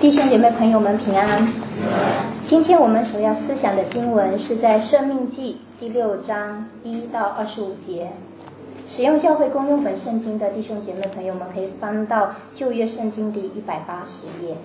弟兄姐妹朋友们平安。今天我们所要思想的经文是在《申命记》第6章1到25节。使用教会公用本圣经的弟兄姐妹朋友们可以翻到旧约圣经第180页。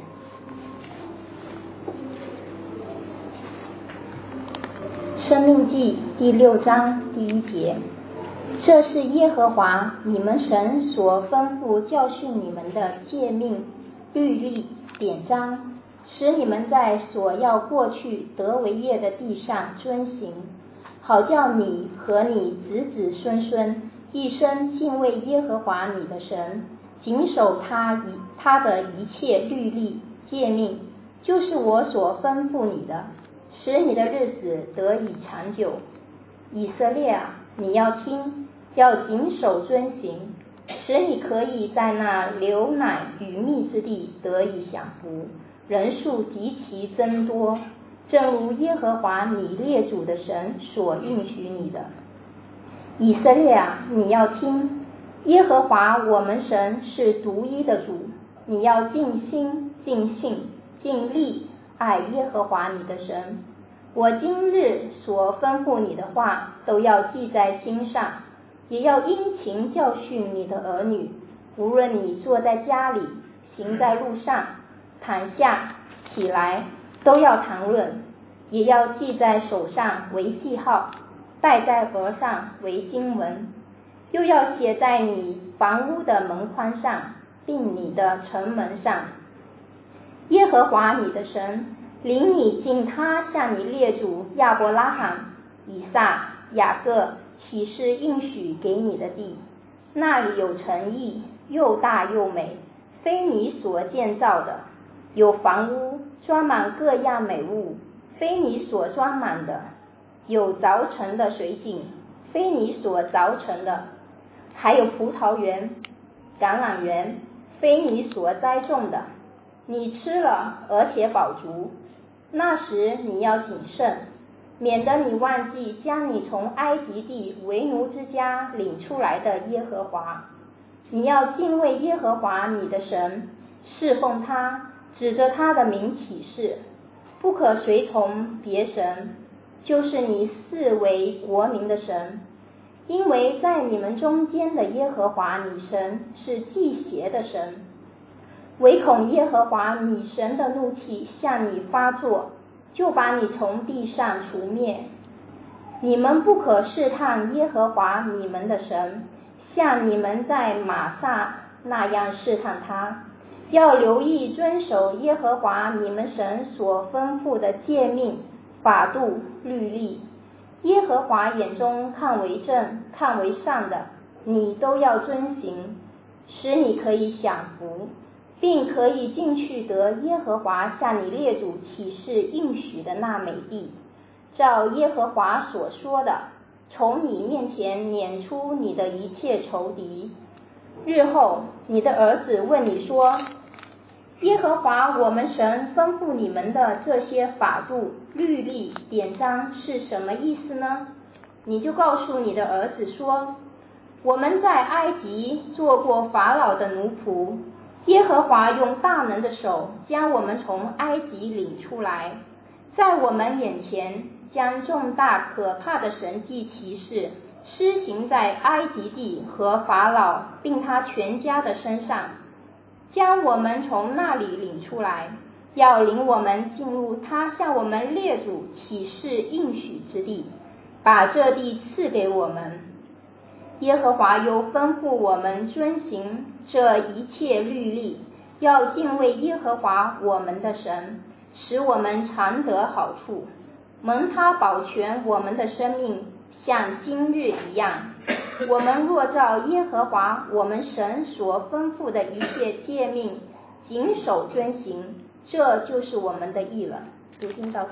申命记第6章第1节，这是耶和华你们神所吩咐教训你们的诫命、律例、典章，使你们在所要过去得为业的地上遵行，好叫你和你子子孙孙一生敬畏耶和华你的神，谨守他的一切律例诫命，就是我所吩咐你的，使你的日子得以长久。以色列啊，你要听，要谨守遵行，使你可以在那流奶与蜜之地得以享福，人数极其增多，正如耶和华你列祖的神所应许你的。以色列啊，你要听，耶和华我们神是独一的主，你要尽心、尽性、尽力爱耶和华你的神。我今日所吩咐你的话，都要记在心上，也要殷勤教训你的儿女，无论你坐在家里，行在路上，躺下起来，都要谈论，也要记在手上为记号，戴在额上为经文，又要写在你房屋的门框上，并你的城门上。耶和华你的神领你进他向你列祖亚伯拉罕、以撒、雅各起誓应许给你的地，那里有城邑，又大又美，非你所建造的，有房屋装满各样美物，非你所装满的，有凿成的水井，非你所凿成的，还有葡萄园、橄榄园，非你所栽种的，你吃了而且饱足。那时你要谨慎，免得你忘记将你从埃及地为奴之家领出来的耶和华。你要敬畏耶和华你的神，侍奉他，指着他的名起誓，不可随从别神，就是你视为国民的神，因为在你们中间的耶和华你神是忌邪的神，唯恐耶和华你神的怒气向你发作，就把你从地上除灭。你们不可试探耶和华你们的神，像你们在玛撒那样试探他，要留意遵守耶和华你们神所吩咐的诫命、法度、律例。耶和华眼中看为正、看为善的，你都要遵行，使你可以享福，并可以进去得耶和华向你列祖起誓应许的那美地，照耶和华所说的，从你面前撵出你的一切仇敌。日后你的儿子问你说，耶和华我们神吩咐你们的这些法度、律例、典章是什么意思呢？你就告诉你的儿子说，我们在埃及做过法老的奴仆，耶和华用大能的手将我们从埃及领出来，在我们眼前将重大可怕的神迹奇事施行在埃及地和法老并他全家的身上，将我们从那里领出来，要领我们进入他向我们列祖起誓应许之地，把这地赐给我们。耶和华又吩咐我们遵行这一切律例，要敬畏耶和华我们的神，使我们常得好处，蒙他保全我们的生命，像今日一样。我们若照耶和华我们神所吩咐的一切诫命谨守遵行，这就是我们的义了。读经到此。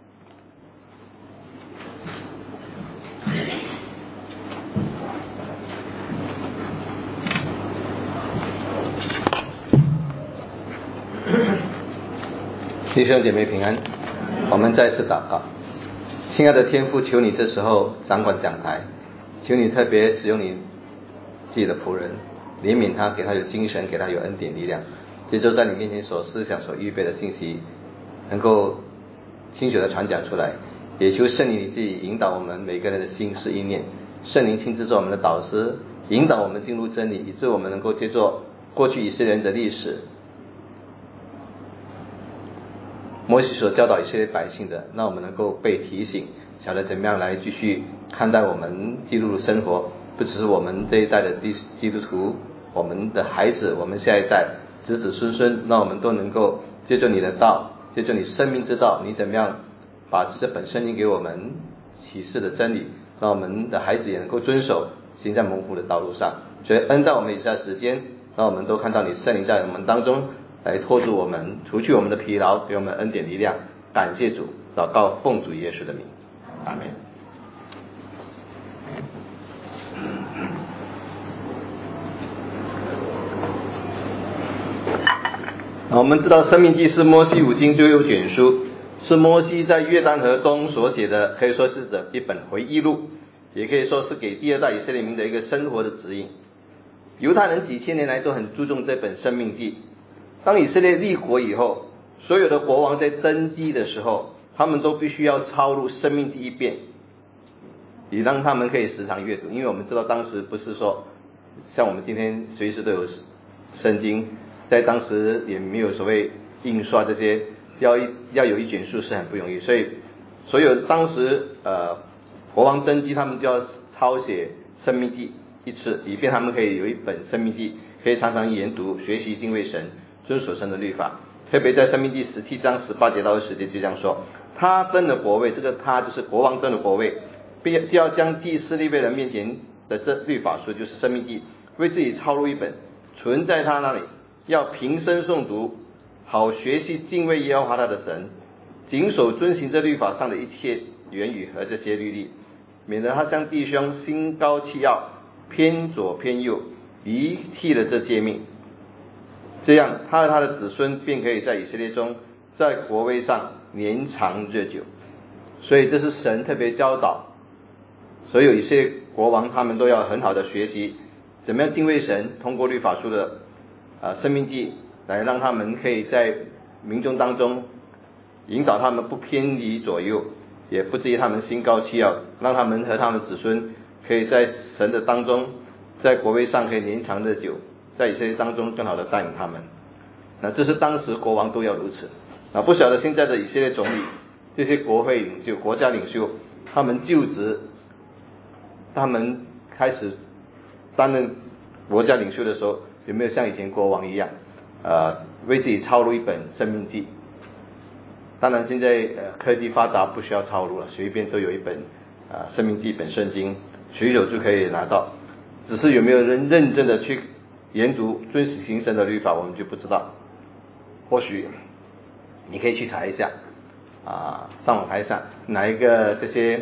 弟兄姐妹平安，我们再次祷告。亲爱的天父，求你这时候掌管讲台，求你特别使用你自己的仆人，怜悯他，给他有精神，给他有恩典力量， 接着在你面前所思想所预备的信息能够清楚的传讲出来，也求圣灵你自己引导我们每个人的心思意念，圣灵亲自做我们的导师，引导我们进入真理，以致我们能够接受过去以色列人的历史，摩西所教导以色列百姓的，让我们能够被提醒，晓得怎么样来继续看待我们基督徒生活，不只是我们这一代的基督徒，我们的孩子，我们下一代子子孙孙，让我们都能够借着你的道，借着你生命之道，你怎么样把这本圣经给我们启示的真理，让我们的孩子也能够遵守，行在蒙福的道路上。所以恩在我们以下时间，让我们都看到你圣灵在我们当中来托住我们，除去我们的疲劳，给我们恩典力量。感谢主，祷告奉主耶稣的名，阿们。我们知道申命记是摩西五经最后卷书，是摩西在约旦河东所写的，可以说是一本回忆录，也可以说是给第二代以色列民的一个生活的指引。犹太人几千年来都很注重这本申命记。当以色列立国以后，所有的国王在登基的时候，他们都必须要抄录申命记一遍，也让他们可以时常阅读。因为我们知道当时不是说像我们今天随时都有圣经，在当时也没有所谓印刷这些，要有一卷书是很不容易，所以所有当时国王登基，他们就要抄写申命记一次，以便他们可以有一本申命记，可以常常研读学习敬畏神，遵守神的律法。特别在申命记17章18节到20节就这样说，他登了国位，这个他就是国王登了国位，并要将祭司利未人面前的这律法书，就是申命记，为自己抄录一本，存在他那里，要平生诵读，好学习敬畏耶和华他的神，谨守遵行这律法上的一切言语和这些律例，免得他将弟兄心高气傲，偏左偏右，离弃了这诫命，这样他和他的子孙便可以在以色列中，在国位上年长日久。所以这是神特别教导所有以色列国王，他们都要很好的学习怎么样敬畏神，通过律法书的申命记来让他们可以在民众当中引导他们不偏离左右，也不至于他们心高气傲，让他们和他们子孙可以在神的当中，在国位上可以年长日久，在以色列当中更好的带领他们。那这是当时国王都要如此。不晓得现在的以色列总理，这些国会领袖、国家领袖，他们就职，他们开始担任国家领袖的时候，有没有像以前国王一样为自己抄录一本申命记？当然现在科技发达，不需要抄录了，随便都有一本申命记，一本圣经，随手就可以拿到。只是有没有人认真的去研读遵行神的律法，我们就不知道。或许你可以去查一下上网查一下哪一个这些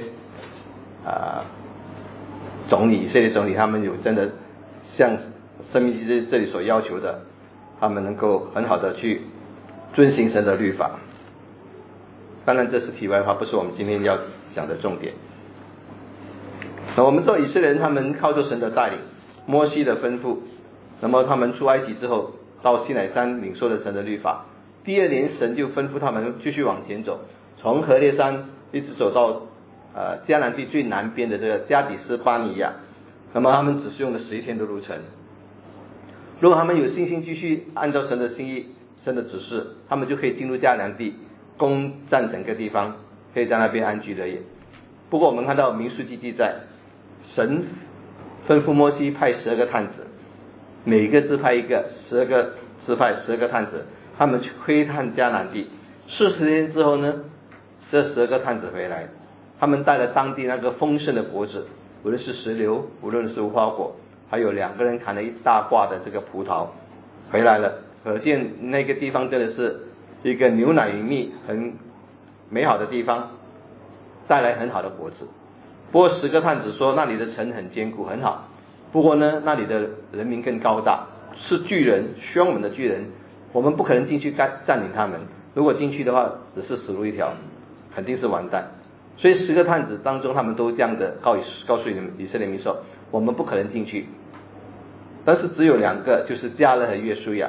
总理，以色列总理，他们有真的像申命记这里所要求的，他们能够很好的去遵行神的律法。当然这是题外话，不是我们今天要讲的重点。那我们知道以色列人他们靠着神的带领，摩西的吩咐，那么他们出埃及之后到西乃山领受了神的律法，第二年神就吩咐他们继续往前走，从何烈山一直走到迦南地最南边的这个加底斯巴尼亚，那么他们只是用了11天的路程。如果他们有信心继续按照神的心意、神的指示，他们就可以进入迦南地，攻占整个地方，可以在那边安居乐业。不过我们看到民数记记载，神吩咐摩西派12个探子，每个支派一个，12个支派12个探子，他们去窥探迦南地。40天之后呢，这12个探子回来，他们带了当地那个丰盛的果子，无论是石榴，无论是无花果，还有2个人砍了一大挂的这个葡萄回来了。可见那个地方真的是一个牛奶与蜜很美好的地方，带来很好的果子。不过10个探子说那里的城很坚固很好，不过呢那里的人民更高大，是巨人，凶猛的巨人，我们不可能进去占领他们，如果进去的话只是死路一条，肯定是完蛋。所以10个探子当中，他们都这样的告诉以色列民说，我们不可能进去。但是只有2个，就是迦勒和约书亚，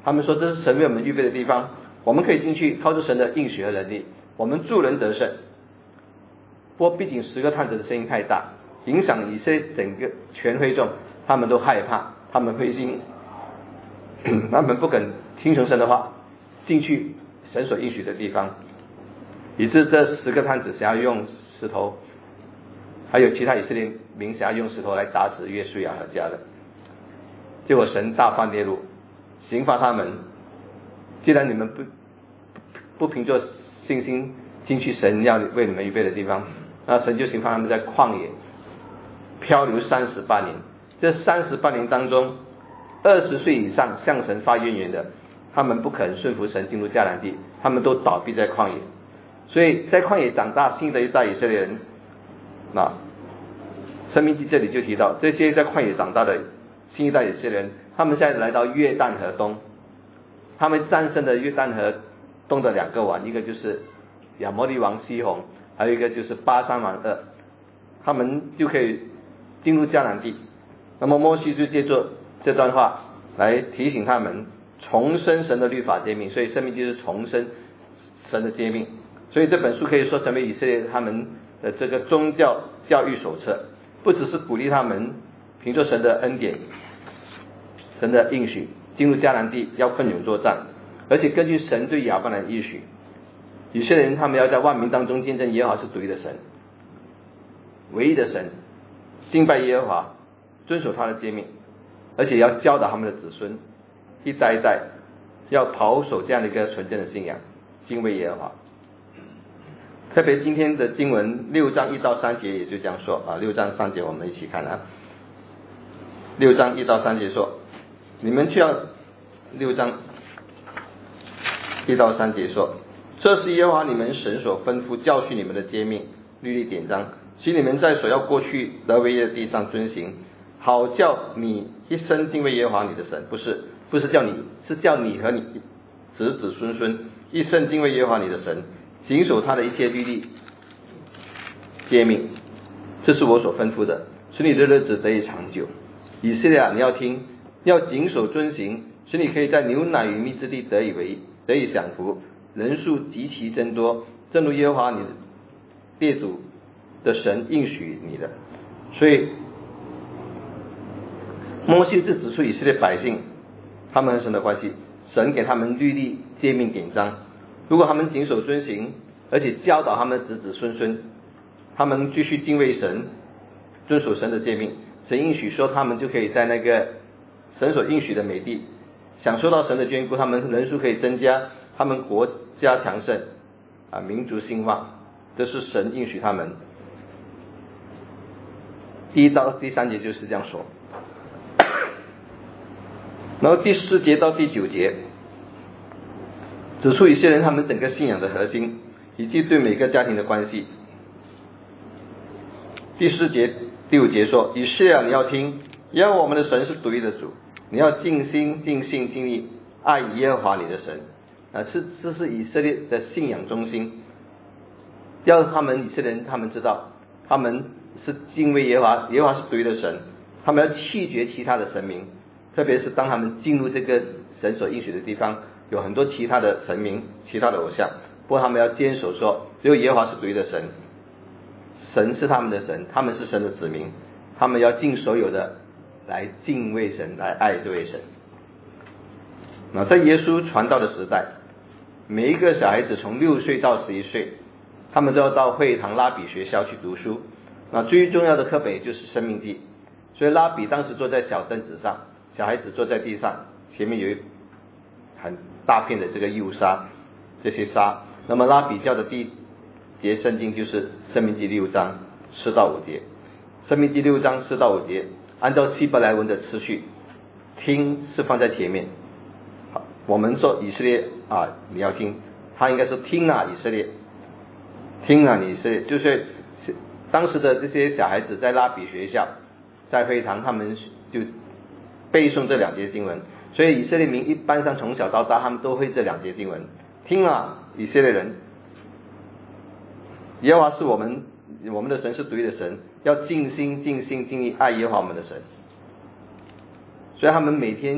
他们说这是神为我们预备的地方，我们可以进去，靠着神的应许和能力，我们助人得胜。不过毕竟10个探子的声音太大，影响以色列整个全会众，他们都害怕，他们灰心，他们不肯听从神的话，进去神所应许的地方，以致这10个探子想要用石头，还有其他以色列民想要用石头来打死约书亚和家人。结果神大发烈怒，刑罚他们。既然你们不凭着信心进去神要为你们预备的地方，那神就刑罚他们在旷野漂流38年。这38年当中，20岁以上向神发怨言的，他们不肯顺服神进入迦南地，他们都倒闭在旷野。所以在旷野长大新的一代以色列人，申命记这里就提到，这些在旷野长大的新一代以色列人，他们现在来到约旦河东，他们战胜了约旦河东的2个王，一个就是亚摩利王西宏，还有一个就是巴珊王噩，他们就可以进入迦南地。那么摩西就借着这段话来提醒他们重申神的律法诫命，所以申命记是重申神的诫命。所以这本书可以说成为以色列他们的这个宗教教育手册，不只是鼓励他们凭着神的恩典、神的应许进入迦南地要奋勇作战，而且根据神对亚伯兰的应许，以色列人他们要在万民当中见证耶和华是独一的神，唯一的神，敬拜耶和华，遵守他的诫命，而且要教导他们的子孙一代一代要保守这样的一个纯正的信仰，敬畏耶和华。特别今天的经文6章1到3节也就这样说6章3节我们一起看6章1到3节说，你们却要6章1到3节说，这是耶和华你们神所吩咐教训你们的诫命、律例、典章，使你们在所要过去得为业的地上遵行，好叫你一生敬畏耶和华你的神。不是叫你，是叫你和你子子孙孙一生敬畏耶和华你的神，谨守他的一切律例诫命，这是我所吩咐的，使你的日子得以长久。以色列啊，你要听，要谨守遵行，使你可以在牛奶与蜜之地得以享福，人数极其增多，正如耶和华你列祖的神应许你的。所以摩西是指出以色列百姓他们和神的关系，神给他们律例诫命典章，如果他们谨守遵行，而且教导他们的子子孙孙，他们继续敬畏神，遵守神的诫命，神应许说他们就可以在那个神所应许的美地享受到神的眷顾，他们人数可以增加，他们国家强盛民族兴旺，这是神应许他们。第1到第3节就是这样说。然后第4节到第9节指出一些人他们整个信仰的核心，以及对每个家庭的关系。第4节第5节说，以色列你要听，耶和华我们的神是独一的主，你要尽心尽性尽力爱耶和华你的神这是以色列的信仰中心，要他们以色列人他们知道他们是敬畏耶和华，耶和华是独一的神，他们要弃绝其他的神明，特别是当他们进入这个神所应许的地方，有很多其他的神明、其他的偶像，不过他们要坚守说只有耶和华是独一的神，神是他们的神，他们是神的子民，他们要尽所有的来敬畏神，来爱这位神。在耶稣传道的时代，每一个小孩子从6岁到11岁，他们都要到会堂拉比学校去读书。最重要的课本就是申命记，所以拉比当时坐在小凳子上，小孩子坐在地上，前面有一很大片的这个幼沙，这些沙。那么拉比教的第一节圣经就是申命记6章4到5节。申命记6章4到5节，按照希伯来文的次序，听是放在前面。我们说以色列你要听，他应该说听以色列，听你以色列，就是当时的这些小孩子在拉比学校，在会堂，他们就背诵这2节经文，所以以色列民一般上从小到大他们都会这2节经文。听以色列人，耶和华是我们的神是独一的神，要尽心尽性尽力爱耶和华我们的神。所以他们每天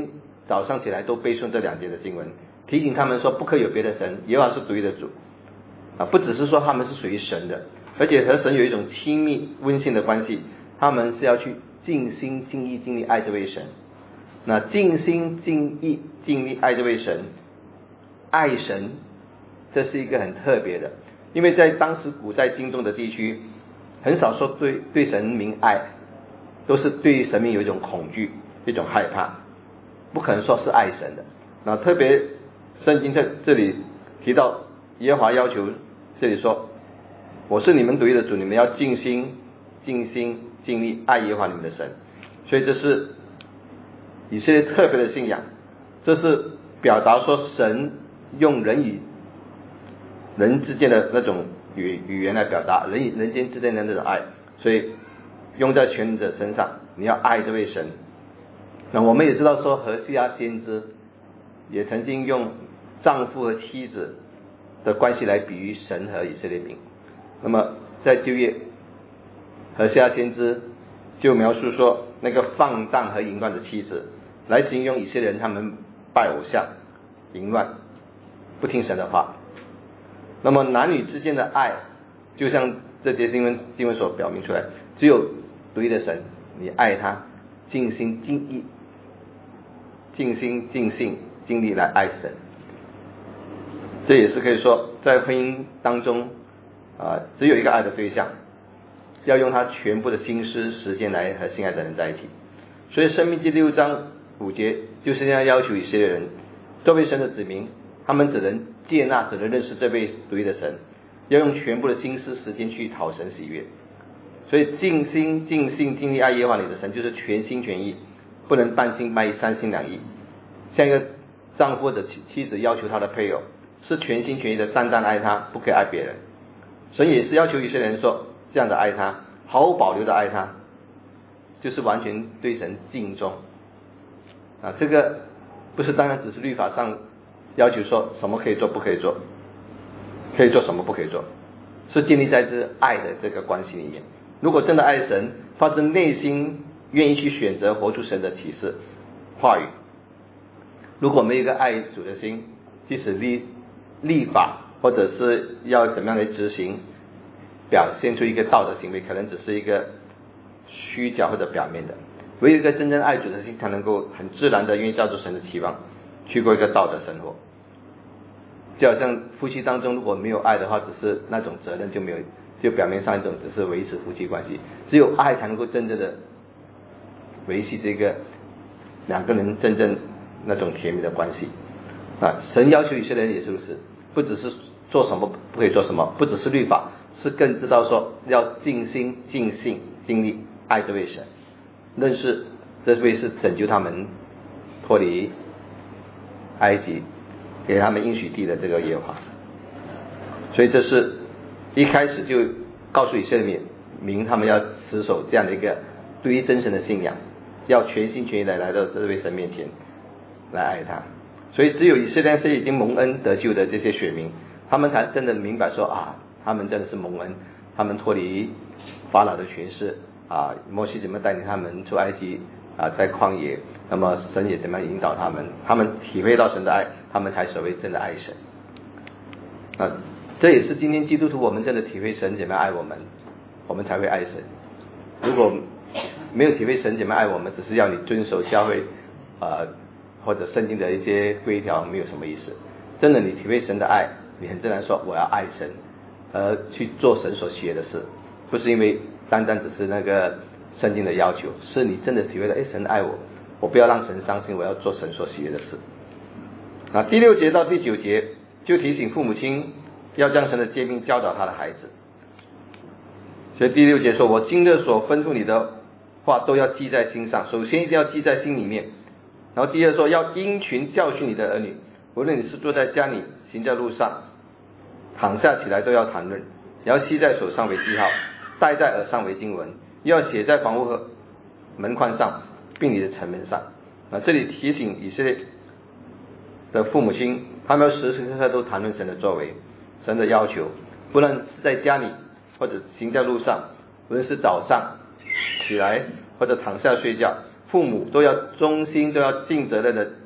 早上起来都背诵这2节的经文，提醒他们说不可以有别的神，耶和华是独一的主不只是说他们是属于神的，而且和神有一种亲密温馨的关系，他们是要去尽心尽意尽力爱这位神。那尽心尽意尽力爱这位神，爱神，这是一个很特别的，因为在当时古代经中的地区，很少说对神明爱，都是对神明有一种恐惧，一种害怕，不可能说是爱神的。那特别圣经在这里提到耶和华要求，这里说我是你们独一的主，你们要尽心尽力爱耶和华你们的神。所以这是以色列特别的信仰，这是表达说神用人与人之间的那种语言来表达人与人间之间的那种爱，所以用在全人者身上，你要爱这位神。那我们也知道说何西阿先知也曾经用丈夫和妻子的关系来比喻神和以色列民。那么在旧约，何西阿先知就描述说那个放荡和淫乱的妻子，来形容以色列人他们拜偶像、淫乱、不听神的话。那么男女之间的爱，就像这节经文所表明出来，只有独一的神，你爱他，尽心尽意、尽心尽性尽力来爱神。这也是可以说在婚姻当中只有一个爱的对象，要用他全部的心思时间来和心爱的人在一起。所以申命记6章5节就是这样要求以色列人，作为神的子民，他们只能接纳只能认识这位独一的神，要用全部的心思时间去讨神喜悦。所以尽心尽性尽力爱耶和华你的神，就是全心全意，不能半心半意三心两意。像一个丈夫或者妻子要求他的配偶是全心全意的单单爱他，不可以爱别人。神也是要求以色列人说这样的爱他，毫无保留的爱他，就是完全对神敬重这个不是当然只是律法上要求说什么可以做不可以做，可以做什么不可以做，是建立在这爱的这个关系里面。如果真的爱神，发自内心愿意去选择活出神的启示话语，如果没有一个爱主的心，即使立法或者是要怎么样来执行，表现出一个道德行为，可能只是一个虚假或者表面的。唯有一个真正爱主的心，才能够很自然的愿意照着神的期望去过一个道德生活。就好像夫妻当中如果没有爱的话，只是那种责任就没有，就表面上一种只是维持夫妻关系。只有爱才能够真正的维系这个两个人真正那种甜蜜的关系神要求以色列人也是如此，不只是做什么不可以做什么，不只是律法，是更知道说要尽心尽性尽力爱这位神，认识这位是拯救他们脱离埃及给他们应许地的这个耶和华。所以这是一开始就告诉以色列民他们要持守这样的一个对于真神的信仰，要全心全意的来到这位神面前来爱他。所以只有以色列是已经蒙恩得救的这些选民，他们才真的明白说他们真的是蒙恩，他们脱离法老的权势摩西怎么带领他们出埃及在旷野，那么神也怎么样引导他们，他们体会到神的爱，他们才所谓真的爱神这也是今天基督徒我们真的体会神怎么样爱我们，我们才会爱神。如果没有体会神怎么样爱我们，只是要你遵守教会或者圣经的一些规条，没有什么意思。真的你体会神的爱，你很自然说我要爱神，去做神所喜悦的事，不是因为单单只是那个圣经的要求，是你真的体会到神爱我，我不要让神伤心，我要做神所喜悦的事第6节到第9节就提醒父母亲要将神的诫命教导他的孩子。所以第6节说，我今日所吩咐你的话都要记在心上，首先一定要记在心里面。然后第2说，要殷勤教训你的儿女，无论你是坐在家里，行在路上，躺下起来都要谈论，也要系在手上为记号，戴在耳上为经文，又要写在房屋和门框上，并你的城门上这里提醒以色列的父母亲，他们要时时刻刻都谈论神的作为，神的要求，不论是在家里或者行在路上，无论是早上起来或者躺下睡觉，父母都要忠心，都要尽责任的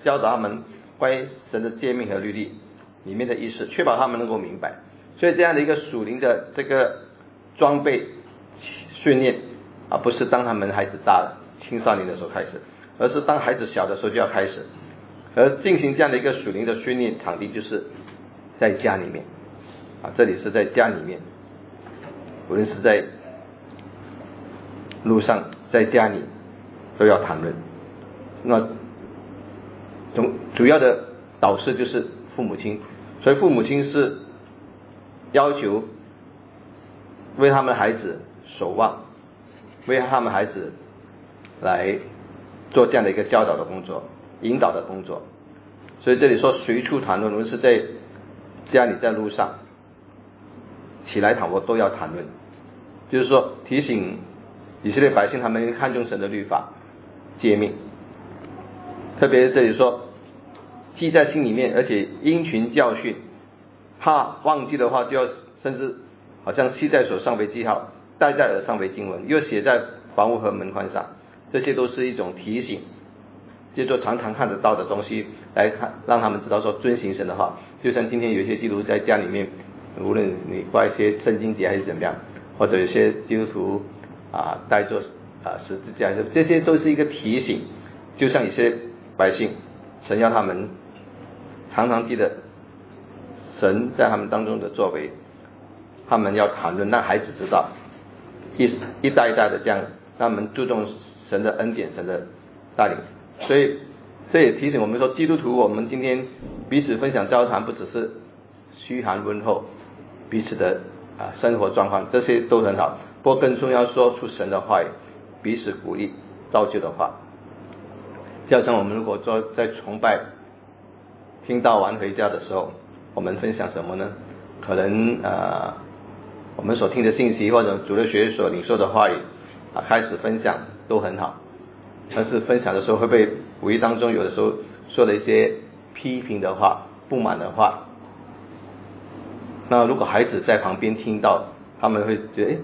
教导他们关于神的诫命和律例里面的意思，确保他们能够明白。所以这样的一个属灵的这个装备训练不是当他们孩子大了青少年的时候开始，而是当孩子小的时候就要开始。而进行这样的一个属灵的训练场地就是在家里面这里是在家里面，无论是在路上在家里都要谈论。那主要的导师就是父母亲，所以父母亲是要求为他们孩子守望，为他们孩子来做这样的一个教导的工作，引导的工作。所以这里说随处谈论，无论是在家里在路上起来躺卧都要谈论，就是说提醒以色列百姓他们看重神的律法诫命，特别这里说记在心里面，而且因循教训，怕忘记的话就要甚至好像系在手上为记号，戴在耳上为经文，又写在房屋和门框上，这些都是一种提醒，就说常常看得到的东西来看，让他们知道说遵行神的话。就像今天有一些基督徒在家里面，无论你挂一些圣经节还是怎么样，或者有些基督徒带着十字架，这些都是一个提醒，就像一些百姓神要他们常常记得神在他们当中的作为，他们要谈论让孩子知道，一代一代的这样让他们注重神的恩典神的带领。所以这也提醒我们说，基督徒我们今天彼此分享交谈，不只是嘘寒问候彼此的生活状况，这些都很好，不过更重要说出神的话语，彼此鼓励造就的话。就像我们如果说在崇拜听到完回家的时候，我们分享什么呢？可能我们所听的信息或者主日学所领受的话语开始分享都很好，但是分享的时候会不会无意当中有的时候说了一些批评的话不满的话，那如果孩子在旁边听到，他们会觉得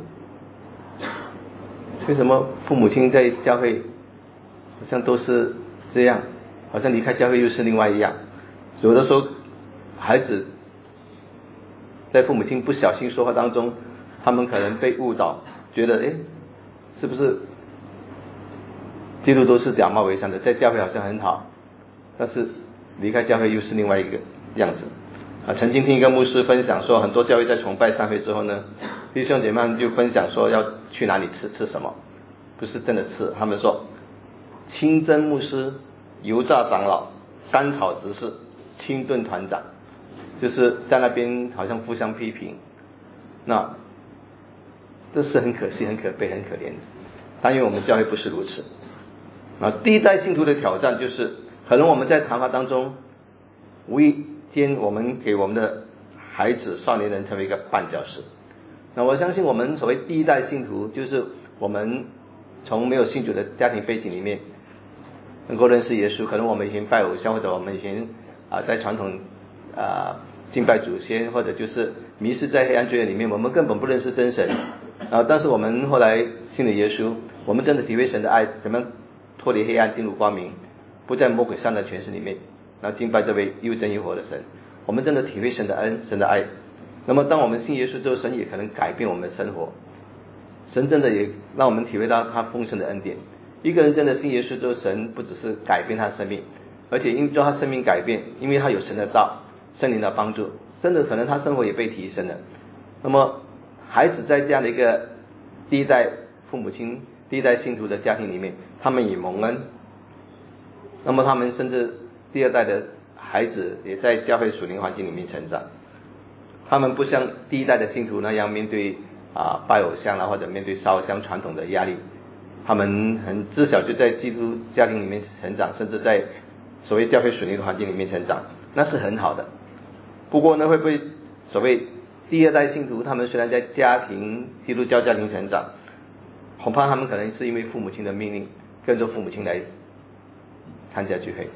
为什么父母亲在教会好像都是这样，好像离开教会又是另外一样。有的时候孩子在父母亲不小心说话当中，他们可能被误导，觉得是不是基督都是假冒伪善的，在教会好像很好，但是离开教会又是另外一个样子。曾经听一个牧师分享说，很多教会在崇拜散会之后呢，弟兄姐妹们就分享说要去哪里吃什么，不是真的吃，他们说清真牧师、油炸长老、甘草执事、清炖团长，就是在那边好像互相批评，那这是很可惜很可悲很可怜的。但愿我们教会不是如此。第一代信徒的挑战就是，可能我们在谈话当中无意间我们给我们的孩子少年人成为一个绊脚石。那我相信我们所谓第一代信徒，就是我们从没有信主的家庭背景里面能够认识耶稣，可能我们以前拜偶像，或者我们以前在传统敬拜祖先，或者就是迷失在黑暗罪恶里面，我们根本不认识真神。但是我们后来信了耶稣，我们真的体会神的爱，怎么样脱离黑暗进入光明，不在魔鬼上的权势里面，然后敬拜这位又真又活的神。我们真的体会神的恩神的爱。那么当我们信耶稣之后，神也可能改变我们的生活，神真的也让我们体会到他丰盛的恩典。一个人真的信耶稣之后，神不只是改变他的生命，而且因为他生命改变，因为他有神的道圣灵的帮助，真的可能他生活也被提升了。那么孩子在这样的一个第一代父母亲第一代信徒的家庭里面，他们也蒙恩，那么他们甚至第二代的孩子也在教会属灵环境里面成长，他们不像第一代的信徒那样面对拜偶像或者面对烧香传统的压力，他们很自小就在基督家庭里面成长，甚至在所谓教会属灵的环境里面成长，那是很好的。不过呢，会不会所谓第二代信徒，他们虽然在基督教家庭成长，恐怕他们可能是因为父母亲的命令跟着父母亲来参加聚会，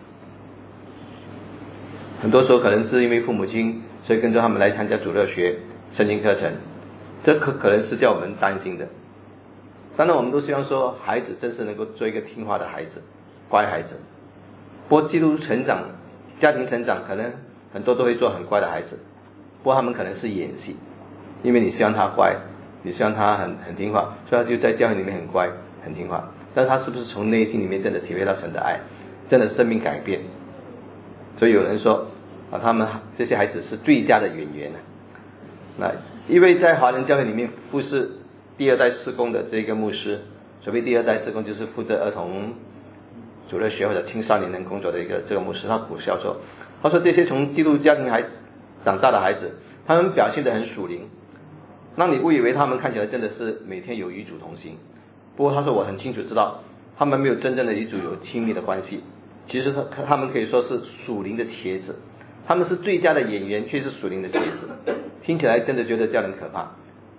很多时候可能是因为父母亲，所以跟着他们来参加主日学圣经课程，这可能是叫我们担心的。当然我们都希望说孩子真是能够做一个听话的孩子，乖孩子， 不过基督成长、家庭成长，可能很多都会做很乖的孩子，不过他们可能是演戏，因为你希望他乖，你希望他很听话，所以他就在教会里面很乖很听话，但是他是不是从内心里面真的体会到神的爱，真的生命改变？所以有人说他们这些孩子是最佳的演员。那因为在华人教会里面服侍第二代事工的这个牧师，所谓第二代事工就是负责儿童主日学或者青少年人工作的这个牧师，他苦笑说，他说这些从基督家庭长大的孩子，他们表现得很属灵，让你误以为他们看起来真的是每天有与主同行。不过他说我很清楚知道，他们没有真正的与主有亲密的关系。其实他们可以说是属灵的茄子，他们是最佳的演员，却是属灵的茄子，听起来真的觉得叫人可怕。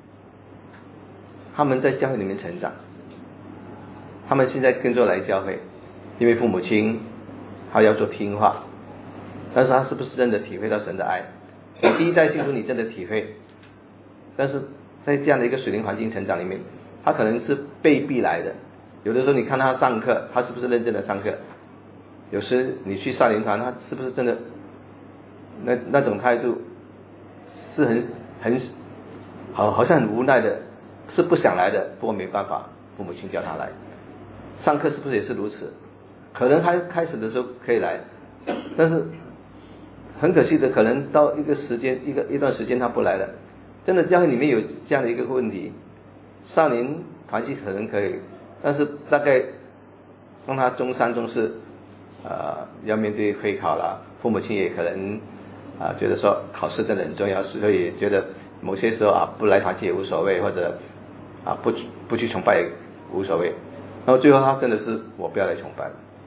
他们在教会里面成长，他们现在跟着来教会，因为父母亲他要做听话，但是他是不是真的体会到神的爱？你第一代信徒你真的体会，但是在这样的一个属灵环境成长里面，他可能是被逼来的。有的时候你看他上课，他是不是认真的上课？有时你去少年团，他是不是真的那种态度是好像很无奈的，是不想来的，不过没办法，父母亲叫他来。上课是不是也是如此？可能他开始的时候可以来，但是很可惜的，可能到一段时间他不来了。真的教会里面有这样的一个问题，少年团契可能可以，但是大概当他中三中四要面对会考了，父母亲也可能觉得说考试真的很重要，所以觉得某些时候不来团契也无所谓，或者不去崇拜也无所谓。然后最后他真的是我不要来崇拜，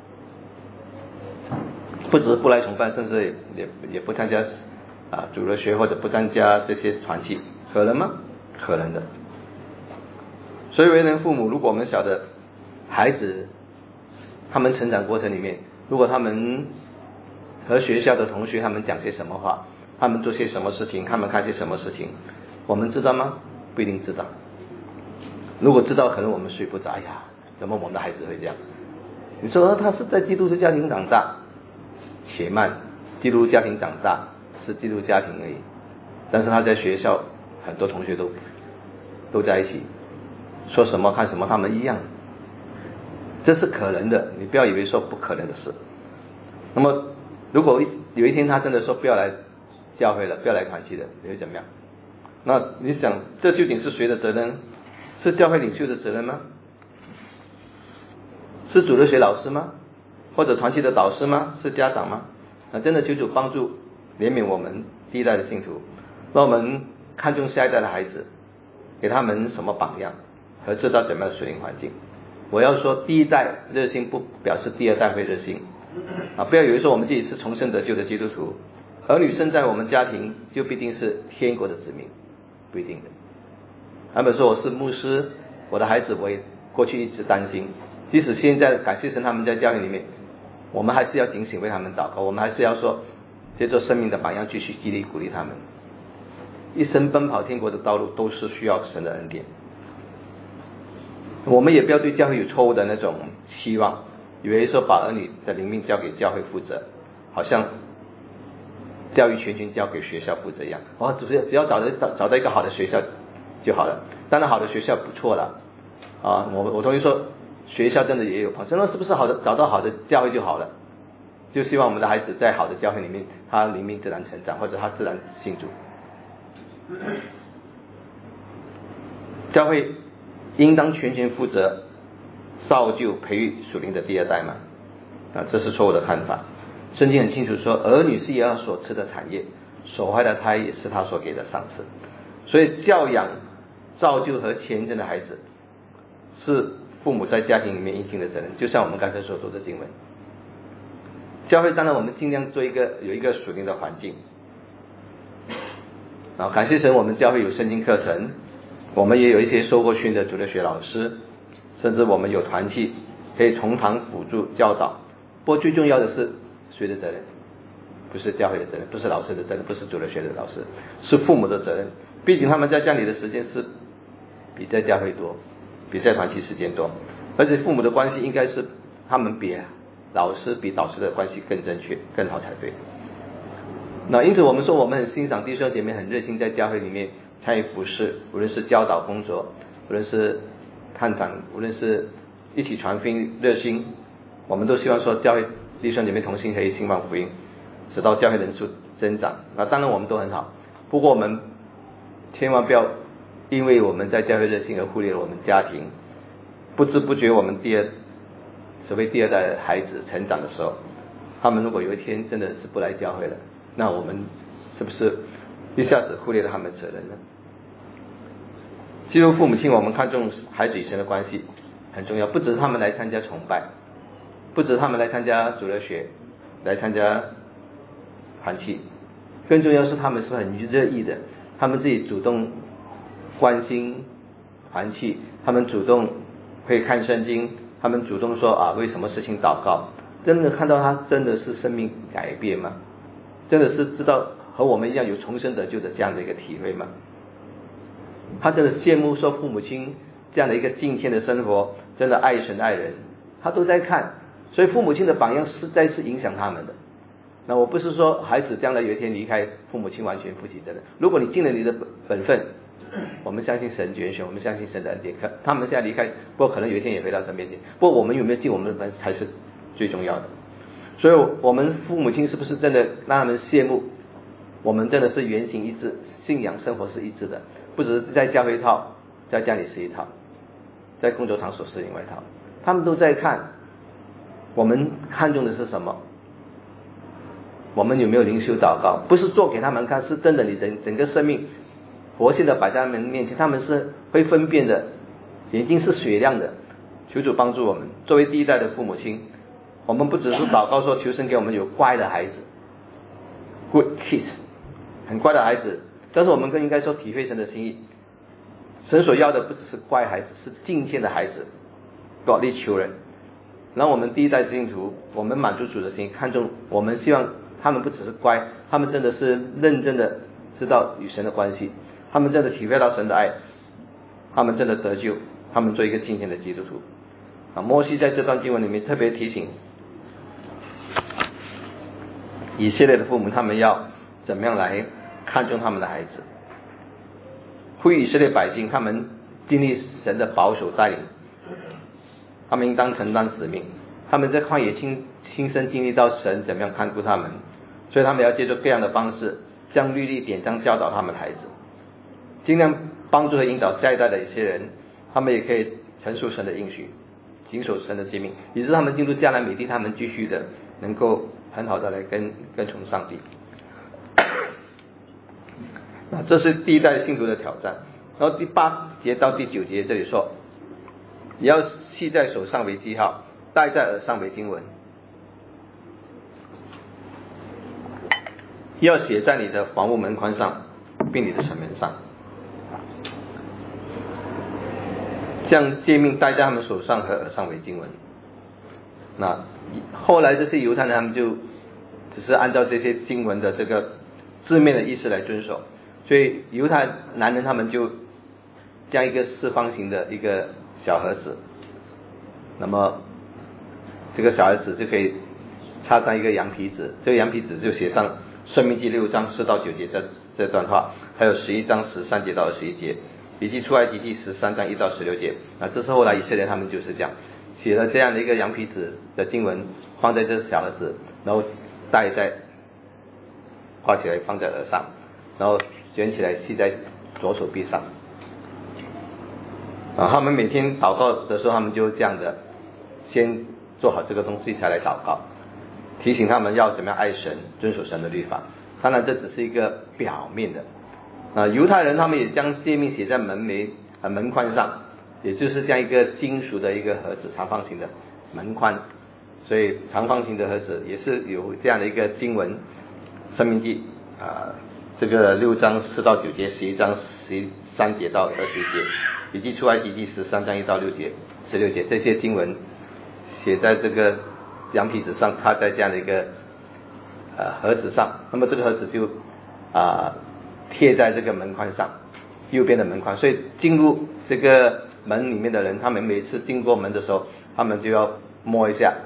不只是不来崇拜，甚至也不参加主日学或者不参加这些团契，可能吗？可能的。所以为人父母，如果我们晓得孩子他们成长过程里面，如果他们和学校的同学他们讲些什么话，他们做些什么事情，他们看些什么事情，我们知道吗？不一定知道。如果知道，可能我们睡不着，哎呀，怎么我们的孩子会这样？你说他是在基督徒家庭长大，且慢，基督徒家庭长大是基督徒家庭而已，但是他在学校很多同学都在一起，说什么看什么他们一样，这是可能的，你不要以为说不可能的事。那么如果有一天他真的说不要来教会了，不要来团契了，你会怎么样？那你想这究竟是谁的责任？是教会领袖的责任吗？是主日学老师吗？或者团契的导师吗？是家长吗？真的求主帮助怜悯我们第一代的信徒，让我们看重下一代的孩子，给他们什么榜样和制造怎么样的属灵环境。我要说第一代热心不表示第二代会热心不要以为说我们自己是重生得救的基督徒，儿女生在我们家庭就必定是天国的子民，不一定的。他们说我是牧师，我的孩子我也过去一直担心，即使现在感谢神他们在教会里面，我们还是要警醒为他们祷告，我们还是要说借着生命的榜样继续激励鼓励他们。一生奔跑天国的道路都是需要神的恩典，我们也不要对教会有错误的那种期望，以为说把儿女的灵命交给教会负责，好像教育全权交给学校负责一样。只要找到一个好的学校就好了。当然好的学校不错了我同意说学校真的也有帮助，那是不是找到好的教会就好了？就希望我们的孩子在好的教会里面，他灵命自然成长，或者他自然信主。教会应当全权负责造就培育属灵的第二代嘛？这是错误的看法。圣经很清楚说，儿女是耶和华所赐的产业，所怀的胎也是他所给的赏赐。所以教养、造就和虔诚的孩子是父母在家庭里面应尽的责任，就像我们刚才所说的经文。教会当然我们尽量有一个属灵的环境，然后感谢神，我们教会有圣经课程，我们也有一些受过训的主日学老师，甚至我们有团契可以从旁辅助教导。不过最重要的是谁的责任？不是教会的责任，不是老师的责任，不是主日学的老师，是父母的责任。毕竟他们在家里的时间是比在教会多，比在团契时间多，而且父母的关系应该是他们比老师比导师的关系更正确更好才对。那因此我们说我们很欣赏弟兄姐妹很热心在教会里面参与服事，无论是教导工作，无论是探访，无论是一起传福音热心，我们都希望说教会弟兄姐妹同心合意兴旺福音，直到教会人数增长。那当然我们都很好，不过我们千万不要因为我们在教会热心而忽略了我们家庭，不知不觉我们所谓第二代的孩子成长的时候，他们如果有一天真的是不来教会了，那我们是不是一下子忽略了他们的责任呢？基督父母亲，我们看重孩子与神的关系很重要，不只是他们来参加崇拜，不只是他们来参加主日学，来参加团契，更重要是他们是很热意的，他们自己主动关心团契，他们主动会看圣经，他们主动说为什么事情祷告，真的看到他真的是生命改变吗？真的是知道和我们一样有重生得救的这样的一个体会吗？他真的羡慕说父母亲这样的一个敬虔的生活，真的爱神爱人，他都在看，所以父母亲的榜样实在是影响他们的。那我不是说孩子将来有一天离开父母亲完全负起责任，如果你尽了你的本分，我们相信神拣选，我们相信神的恩典，他们现在离开，不过可能有一天也回到神面前，不过我们有没有尽我们的本才是最重要的。所以我们父母亲是不是真的让他们羡慕我们真的是言行一致，信仰生活是一致的，不只是在教会一套，在家里是一套，在工作场所是另外一套，他们都在看我们看重的是什么，我们有没有灵修祷告，不是做给他们看，是真的你整个生命活现的摆在他们面前，他们是会分辨的，眼睛是雪亮的。求主帮助我们，作为第一代的父母亲，我们不只是祷告说求神给我们有乖的孩子 good kids， 很乖的孩子，但是我们更应该说体会神的心意，神所要的不只是乖孩子，是敬虔的孩子 godly children。 然后我们第一代信徒，我们满足主的心，看重我们希望他们不只是乖，他们真的是认真的知道与神的关系，他们真的体会到神的爱，他们真的得救，他们做一个敬虔的基督徒。摩西在这段经文里面特别提醒以色列的父母，他们要怎么样来看重他们的孩子，呼吁以色列百姓他们经历神的保守带领，他们应当承担使命，他们在旷野亲身经历到神怎么样看顾他们，所以他们要借助各样的方式将律例典章教导他们的孩子，尽量帮助和引导下一代的一些人，他们也可以陈述神的应许，谨守神的诫命，以致他们进入迦南美地，他们继续的能够很好的来跟从上帝。那这是第一代信徒的挑战。然后第8节到第9节这里说，也要系在手上为记号，戴在耳上为经文，要写在你的房屋门框上，并你的城门上，将诫命戴在他们手上和耳上为经文。那后来这些犹太人他们就只是按照这些经文的这个字面的意思来遵守，所以犹太男人他们就将一个四方形的一个小盒子，那么这个小盒子就可以插上一个羊皮纸，这个羊皮纸就写上申命记6章4到9节这段话，还有11章13节到21节，以及出埃及记13章1到16节。这是后来以色列他们就是这样写了这样的一个羊皮纸的经文，放在这小盒子，然后戴在挂起来放在耳上，然后卷起来系在左手臂上。他们每天祷告的时候，他们就这样的先做好这个东西才来祷告，提醒他们要怎么样爱神，遵守神的律法。当然这只是一个表面的。犹太人他们也将诫命写在门框上，也就是这样一个金属的一个盒子，长方形的门框，所以长方形的盒子也是有这样的一个经文，申命记这个6章4到9节，11章13节到20节，以及出埃及记13章1到6节16节，这些经文写在这个羊皮纸上，插在这样的一个盒子上，那么这个盒子就贴在这个门框上，右边的门框，所以进入这个门里面的人，他们每次经过门的时候，他们就要摸一下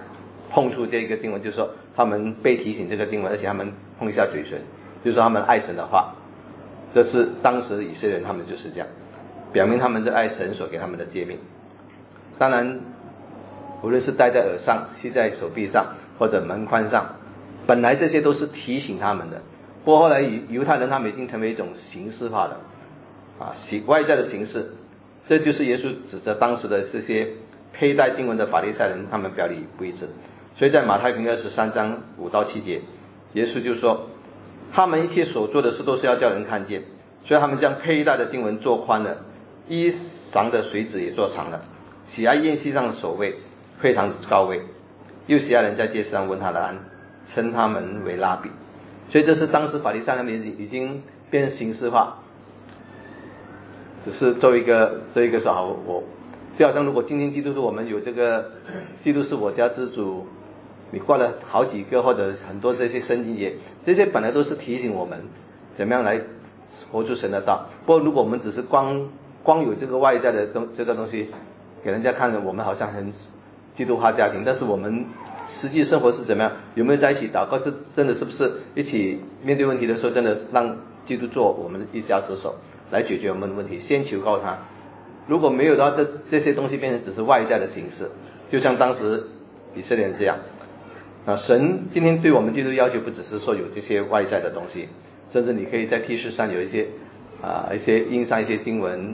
碰触这个经文，就是说他们被提醒这个经文，而且他们碰一下嘴唇，就是说他们爱神的话。这是当时以色列人他们就是这样，表明他们是爱神所给他们的诫命。当然无论是戴在耳上，系在手臂上，或者门框上，本来这些都是提醒他们的。不过后来犹太人他们已经成为一种形式化的外在的形式，这就是耶稣指责当时的这些佩戴经文的法利赛人，他们表里不一致。所以在马太福音23章5到7节，耶稣就说他们一切所做的事都是要叫人看见，所以他们将佩戴的经文做宽了，衣裳的垂直也做长了，喜爱宴席上的首位，会堂的高位，又喜爱人在街上问他的安，称他们为拉比。所以这是当时法利赛人已经变成形式化，只是做一个说好，我就好像如果今天基督徒我们有这个基督是我家之主，你挂了好几个或者很多这些圣经节，这些本来都是提醒我们怎么样来活出神的道。不过如果我们只是光有这个外在的这个东西给人家看着，我们好像很基督化家庭，但是我们实际生活是怎么样？有没有在一起祷告？是真的是不是一起面对问题的时候，真的让基督做我们一家之首来解决我们的问题？先求告他。如果没有的话，这些东西变成只是外在的形式，就像当时以色列人这样。神今天对我们基督要求不只是说有这些外在的东西，甚至你可以在 T 恤上有一些印上一些经文。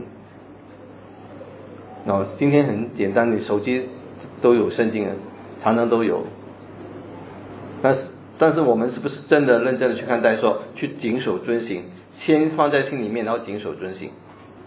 今天很简单，你手机都有圣经，常常都有。但是我们是不是真的认真的去看待，说去谨守遵行，先放在心里面，然后谨守遵行。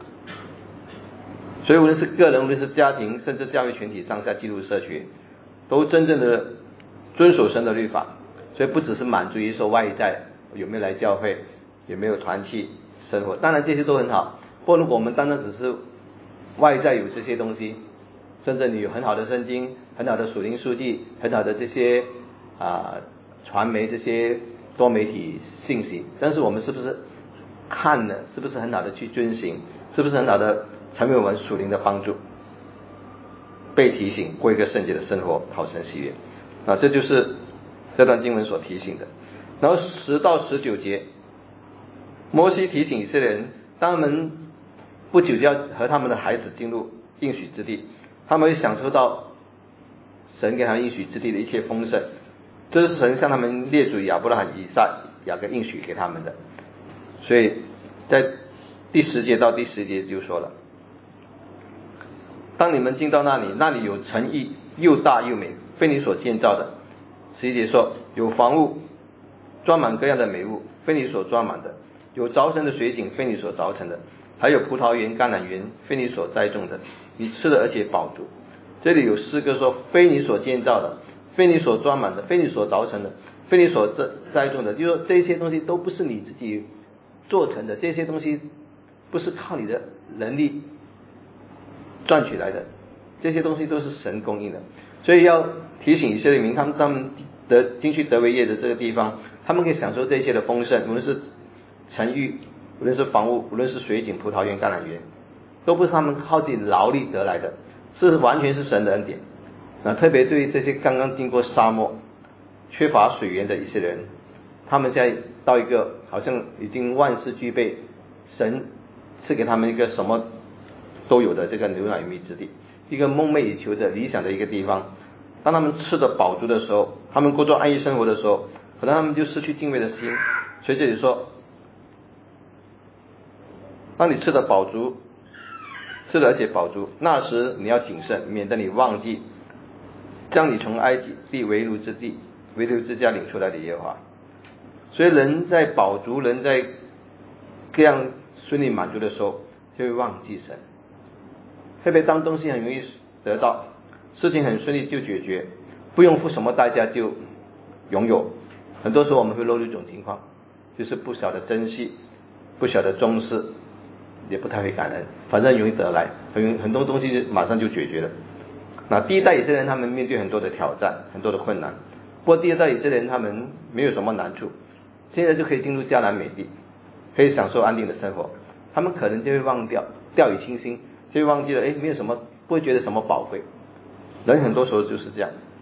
所以无论是个人，无论是家庭，甚至教育群体上下基督社区，都真正的遵守神的律法。所以不只是满足于说外在有没有来教会，有没有团契生活，当然这些都很好。不过如果我们单单只是外在有这些东西，甚至你有很好的圣经，很好的属灵书记，很好的这些传媒这些多媒体信息，但是我们是不是看了，是不是很好的去遵行，是不是很好的成为我们属灵的帮助，被提醒过一个圣洁的生活，讨神喜悦这就是这段经文所提醒的。然后10到19节，摩西提醒以色列人，当他们不久就要和他们的孩子进入应许之地，他们会享受到神给他们应许之地的一切丰盛，这是神向他们列祖亚伯拉罕、以撒、雅各应许给他们的。所以在第10节到第10节就说了，当你们进到那里，那里有城邑，又大又美，非你所建造的。11节说，有房屋装满各样的美物，非你所装满的，有凿成的水井，非你所凿成的，还有葡萄园、橄榄园，非你所栽种的，你吃了而且饱足。这里有诗歌说，非你所建造的，非你所装满的，非你所凿成的，非你所栽种的，就是说这些东西都不是你自己做成的，这些东西不是靠你的能力赚取来的，这些东西都是神供应的。所以要提醒以色列民，他们进去得为业的这个地方，他们可以享受这些的丰盛，无论是城邑，无论是房屋，无论是水井、葡萄园、橄榄园，都不是他们靠自己劳力得来的，是完全是神的恩典。特别对于这些刚刚经过沙漠、缺乏水源的以色列人，他们现在到一个好像已经万事俱备，神赐给他们一个什么都有的这个牛奶与蜜之地，一个梦寐以求的理想的一个地方。当他们吃得饱足的时候，他们过着安逸生活的时候，可能他们就失去敬畏的心。所以这里说，当你吃得饱足，吃了而且饱足，那时你要谨慎，免得你忘记将你从埃及地为奴之家领出来的耶和华。所以人在饱足，人在这样顺利满足的时候，就会忘记神。特别当东西很容易得到，事情很顺利就解决，不用付什么代价就拥有，很多时候我们会落入一种情况，就是不晓得珍惜，不晓得重视，也不太会感恩，反正容易得来，很多东西马上就解决了。那第一代以色列人他们面对很多的挑战，很多的困难，不过第二代以色列人他们没有什么难处，现在就可以进入迦南美地，可以享受安定的生活，他们可能就会忘掉，掉以轻心，就会忘记了没有什么，不会觉得什么宝贵。人很多时候就是这样，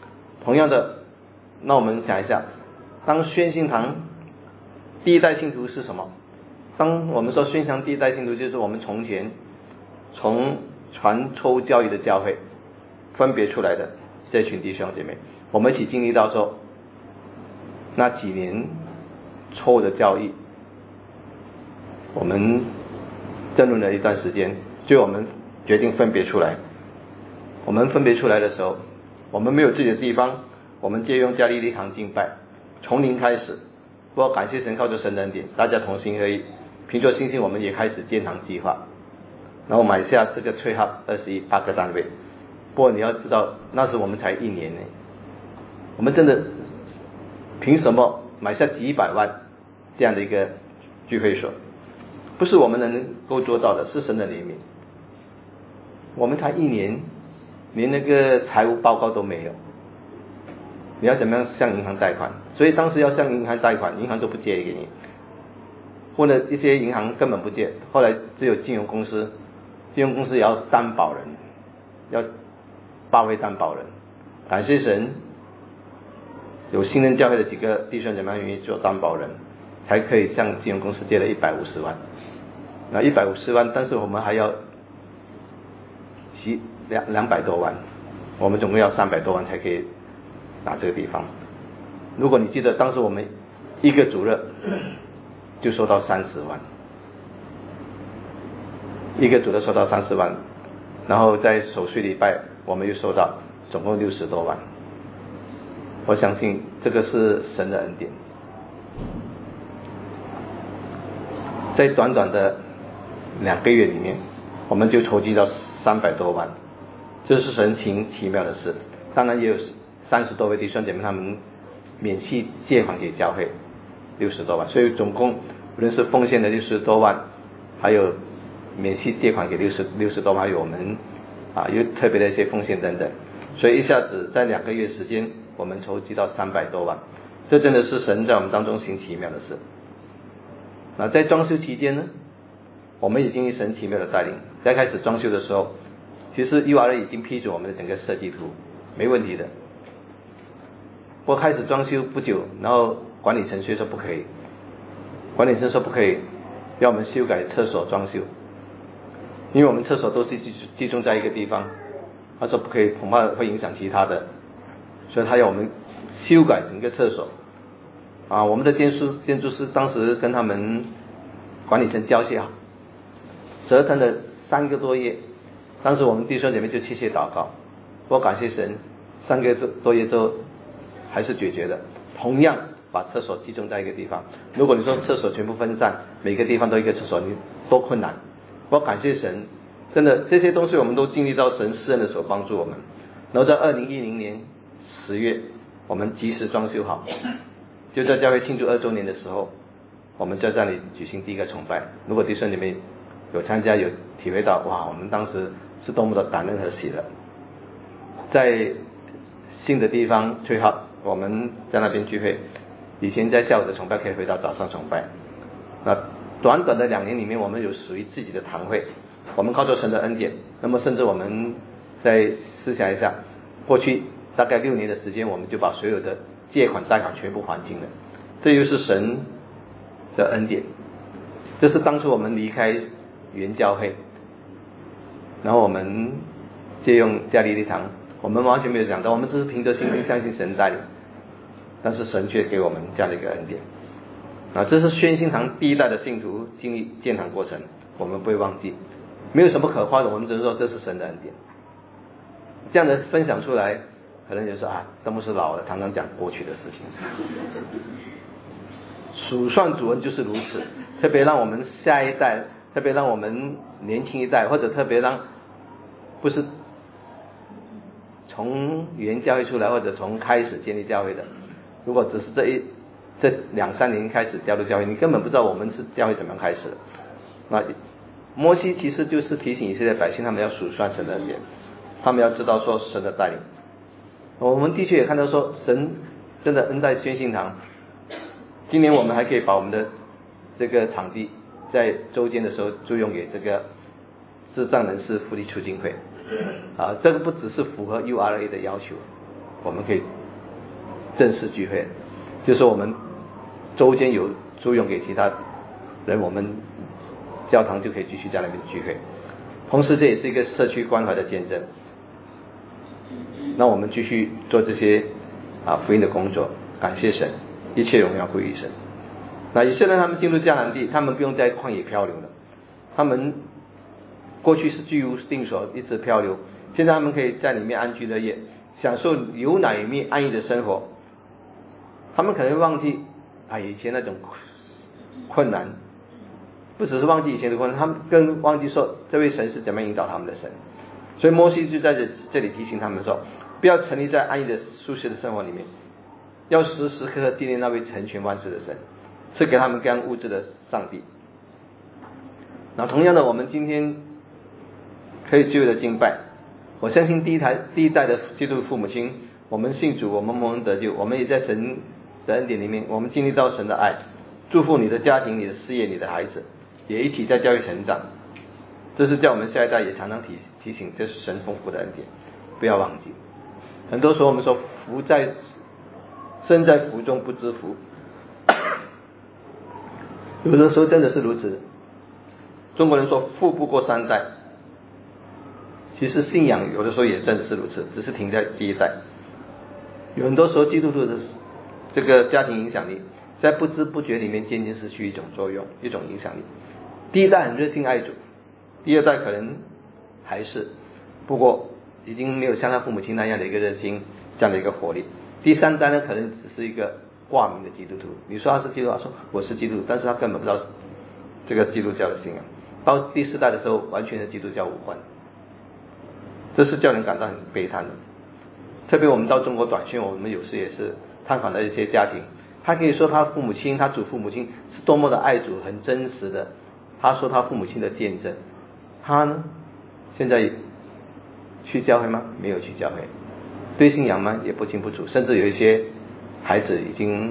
同样的，那我们想一下，当宣信堂第一代信徒是什么？当我们说宣信堂第一代信徒，就是我们从前从传抽教育的教会分别出来的这群弟兄姐妹，我们一起经历到说那几年抽的教育，我们争论了一段时间，最后我们决定分别出来。我们分别出来的时候，我们没有自己的地方，我们借用加利利堂敬拜，从零开始。不过感谢神，靠着神的恩典，大家同心合意，凭着信心，我们也开始建堂计划，然后买下这个翠号8个单位。不过你要知道，那时我们才1年呢，我们真的凭什么买下几百万这样的一个聚会所？不是我们能够做到的，是神的怜悯。我们才1年，连那个财务报告都没有，你要怎么样向银行贷款？所以当时要向银行贷款，银行都不借给你，或者一些银行根本不借，后来只有金融公司，金融公司也要担保人，要8位担保人。感谢神，有新人教会的几个弟兄姐妹愿意做担保人，才可以向金融公司借了150万。那150万，但是我们还要200多万，我们总共要300多万才可以拿这个地方。如果你记得，当时我们一个主任就收到30万，一个主任收到30万，然后在守岁礼拜我们又收到总共60多万。我相信这个是神的恩典。在短短的2个月里面，我们就筹集到300多万，这是神奇妙的事。当然也有30多位弟兄姐妹他们免息借款给教会60多万，所以总共无论是奉献的60多万，还有免息借款给60多万，还有我们有特别的一些奉献等等，所以一下子在2个月时间，我们筹集到300多万，这真的是神在我们当中行奇妙的事。那在装修期间呢，我们已经神奇妙的带领，在开始装修的时候，其实 URA 已经批准我们的整个设计图，没问题的。不过开始装修不久，然后管理层说不可以，管理层说不可以，要我们修改厕所装修，因为我们厕所都是集中在一个地方，他说不可以，恐怕会影响其他的，所以他要我们修改整个厕所。我们的建筑师当时跟他们管理层交涉好，折腾了3个多月，当时我们弟兄姐妹就切切祷告，我感谢神，3个多月之后还是解决的，同样把厕所集中在一个地方。如果你说厕所全部分散，每个地方都一个厕所，你多困难。我感谢神，真的这些东西我们都经历到神施恩的手帮助我们。然后在2010年10月，我们及时装修好，就在教会庆祝2周年的时候，我们在这里举行第一个崇拜。如果弟兄你们有参加，有体会到，哇，我们当时是多么的感恩和喜乐。在新的地方最好我们在那边聚会，以前在下午的崇拜可以回到早上崇拜。那短短的2年里面，我们有属于自己的堂会，我们靠着神的恩典。那么甚至我们再思想一下，过去大概6年的时间，我们就把所有的借款贷款全部还清了，这就是神的恩典。这是当初我们离开原教会，然后我们借用加利利堂，我们完全没有想到，我们只是凭着信心相信神带领，但是神却给我们这样的一个恩典。这是宣信堂第一代的信徒经历建堂过程，我们不会忘记，没有什么可夸的，我们只是说这是神的恩典。这样的分享出来，可能就说詹牧师老了，常常讲过去的事情。数算主恩就是如此，特别让我们下一代，特别让我们年轻一代，或者特别让不是从原教会出来，或者从开始建立教会的，如果只是这2-3年开始加入教会，你根本不知道我们是教会怎么样开始的。那摩西其实就是提醒以色列百姓，他们要数算神的恩典，他们要知道说神的带领。我们的确也看到说神真的恩待宣信堂。今年我们还可以把我们的这个场地在周间的时候租用给这个智障人士福利促进会。这个不只是符合 URA 的要求，我们可以正式聚会，就是我们周间有租用给其他人，我们教堂就可以继续在那边聚会。同时这也是一个社区关怀的见证。那我们继续做这些福音的工作，感谢神，一切荣耀归于神。那以色列他们进入迦南地，他们不用在旷野漂流了，他们过去是居无定所，一直漂流，现在他们可以在里面安居乐业，享受有奶有蜜安逸的生活。他们可能忘记以前那种困难，不只是忘记以前的困难，他们更忘记说这位神是怎么引导他们的神。所以摩西就在这里提醒他们说，不要沉溺在安逸的舒适的生活里面，要时时刻刻纪念那位成全万事的神，是给他们各样物质的上帝。那同样的，我们今天可以聚会的敬拜，我相信第一代的基督父母亲，我们信主，我们蒙恩得救，我们也在神的恩典里面，我们经历到神的爱，祝福你的家庭、你的事业、你的孩子，也一起在教育成长。这是叫我们下一代也常常提醒，这是神丰富的恩典，不要忘记。很多时候我们说身在福中不知福，有的时候真的是如此。中国人说富不过三代，其实信仰有的时候也真的是如此，只是停在第一代。有很多时候基督徒的这个家庭影响力在不知不觉里面渐渐失去一种作用，一种影响力。第一代很热心爱主，第二代可能还是，不过已经没有像他父母亲那样的一个热心，这样的一个活力。第三代呢，可能只是一个挂名的基督徒，你说他是基督徒，他说我是基督徒，但是他根本不知道这个基督教的信仰。到第四代的时候，完全和基督教无关，这是叫人感到很悲叹的。特别我们到中国短宣，我们有时也是探访到一些家庭，他可以说他父母亲、他祖父母亲是多么的爱主，很真实的。他说他父母亲的见证，他呢现在去教会吗？没有去教会。对信仰吗？也不清不楚，甚至有一些孩子已经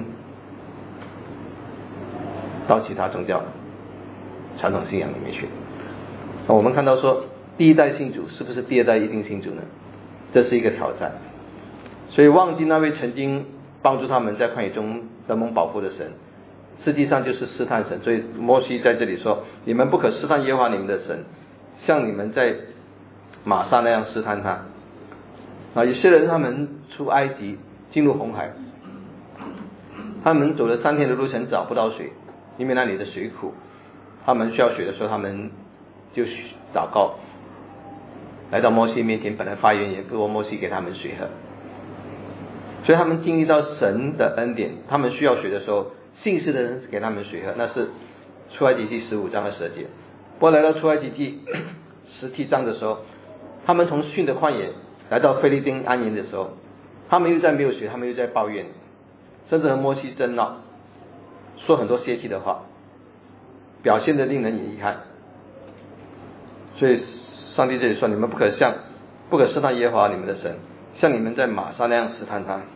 到其他宗教传统信仰里面去。我们看到说第一代信主，是不是第二代一定信主呢？这是一个挑战。所以忘记那位曾经帮助他们在旷野中得蒙保护的神，实际上就是试探神。所以摩西在这里说，你们不可试探耶和华你们的神，像你们在玛撒那样试探他。有些人他们出埃及进入红海，他们走了3天的路程找不到水，因为那里的水苦，他们需要水的时候，他们就祷告，来到摩西面前，本来发怨言，不过摩西给他们水喝。所以他们经历到神的恩典，他们需要水的时候，信士的人给他们水喝，那是出埃及记15章22节。不过来到出埃及记17章的时候，他们从逊的旷野来到菲律宾安营的时候，他们又在没有水，他们又在抱怨，甚至和摩西争闹，说很多泄气的话，表现得令人遗憾。所以上帝这里说，你们不可试探耶和华你们的神，像你们在玛撒那样试探他。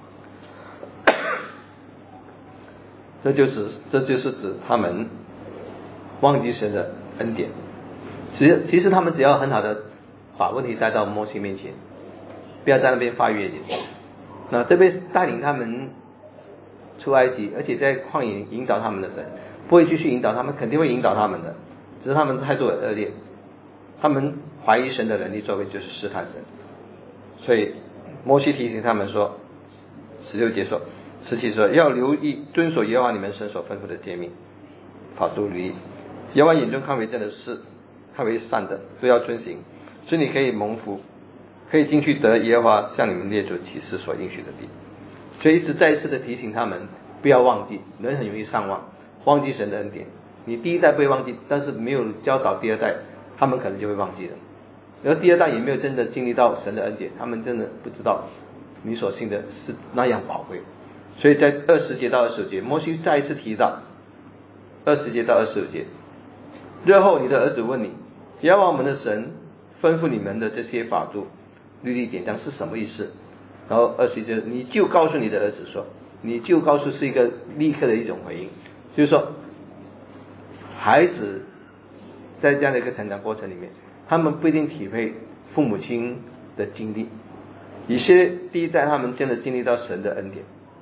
这就是指他们忘记神的恩典。其实他们只要很好的把问题带到摩西面前，不要在那边发怨言。那这边带领他们出埃及，而且在旷野引导他们的神，不会继续引导他们，肯定会引导他们的，只是他们态度很恶劣，他们怀疑神的能力作为就是试探神。所以摩西提醒他们说，16节说，17节说，要留意遵守耶和华你们神所吩咐的诫命，法度律例，耶和华眼中看为正的事，看为善的，都要遵行，使你可以蒙福，可以进去得耶和华向你们列祖起誓所应许的地。所以一直再一次的提醒他们，不要忘记，人很容易上忘记神的恩典。你第一代不会忘记，但是没有教导第二代，他们可能就会忘记了。而第二代也没有真的经历到神的恩典，他们真的不知道你所信的是那样宝贵。所以在20节到29节，摩西再一次提到20节到25节，日后你的儿子问你，耶和华我们的神吩咐你们的这些法度律例典章是什么意思？然后21节，你就告诉你的儿子说，你就告诉是一个立刻的一种回应，就是说孩子在这样的一个成长过程里面，他们不一定体会父母亲的经历，有些第一代他们真的经历到神的恩典，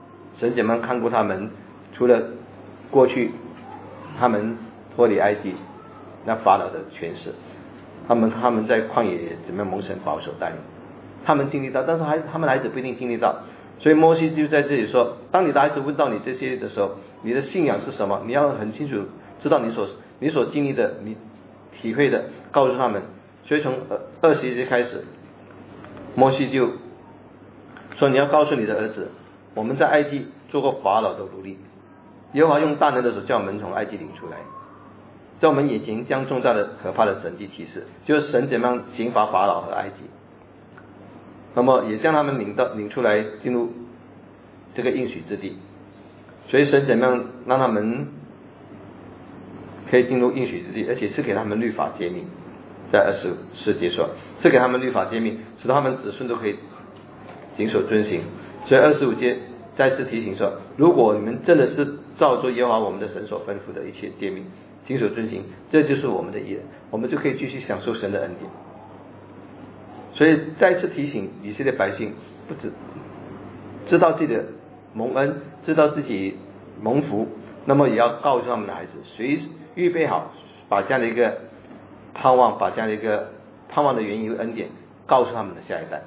神怎么样看顾他们，除了过去他们脱离埃及那法老的权势，他们在旷野怎么样蒙神保守带领，他们经历到，但是他们的孩子不一定经历到。所以摩西就在这里说，当你的孩子问到你这些的时候，你的信仰是什么，你要很清楚知道你所经历的，你体会的，告诉他们。所以从21节开始，摩西就说，你要告诉你的儿子，我们在埃及做过法老的奴隶，耶和华用大能的手将我们从埃及领出来，在我们眼前将重大的可怕的神迹启示，就是神怎么样刑罚法老和埃及，那么也将他们领出来进入这个应许之地。所以神怎么样让他们可以进入应许之地，而且是给他们律法诫命，在24节说是给他们律法诫命，使得他们子孙都可以谨守遵行。所以25节再次提醒说，如果你们真的是照做耶和华我们的神所吩咐的一切诫命，谨守遵行，这就是我们的义人，我们就可以继续享受神的恩典。所以再次提醒以色列百姓，不止知道自己的蒙恩，知道自己蒙福，那么也要告诉他们的孩子，预备好把这样的一个盼望，把这样的一个盼望的原因恩典告诉他们的下一代。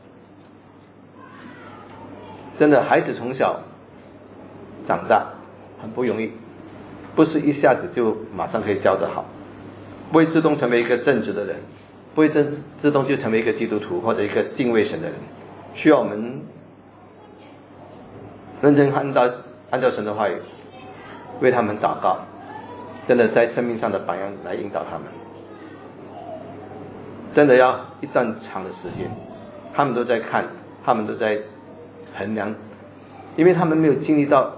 真的，孩子从小长大很不容易，不是一下子就马上可以教得好，不会自动成为一个正直的人，不会自动就成为一个基督徒或者一个敬畏神的人，需要我们认真按照神的话语为他们祷告，真的在生命上的榜样来引导他们。真的要一段长的时间，他们都在看，他们都在衡量，因为他们没有经历到